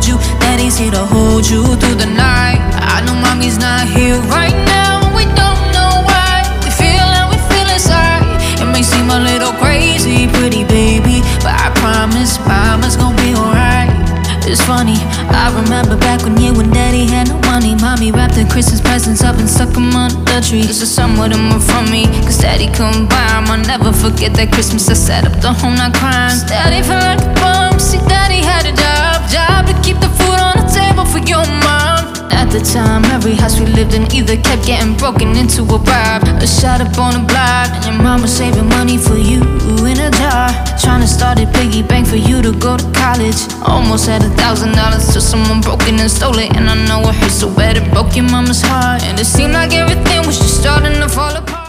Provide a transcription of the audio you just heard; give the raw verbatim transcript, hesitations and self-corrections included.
told you that he's here to hold you through the night. I know mommy's not here right now, we don't know why. We feel how we feel inside. It may seem a little crazy, pretty baby, but I promise mama's gonna be alright. It's funny, I remember back when you and daddy had no money. Mommy wrapped the Christmas presents up and stuck them under the tree. This is somewhat of them from me, cause daddy couldn't buy them. I'll never forget that Christmas I sat up the home not crying. Daddy felt like a bum, see daddy had a job Job to keep the food on the table for your mom. At the time, every house we lived in either kept getting broken into or robbed, or shot up on the block. And your mom was saving money for you in a jar, trying to start a piggy bank for you to go to college. Almost had a thousand dollars till someone broke in and stole it. And I know it hurt so bad it broke your mama's heart, and it seemed like everything was just starting to fall apart.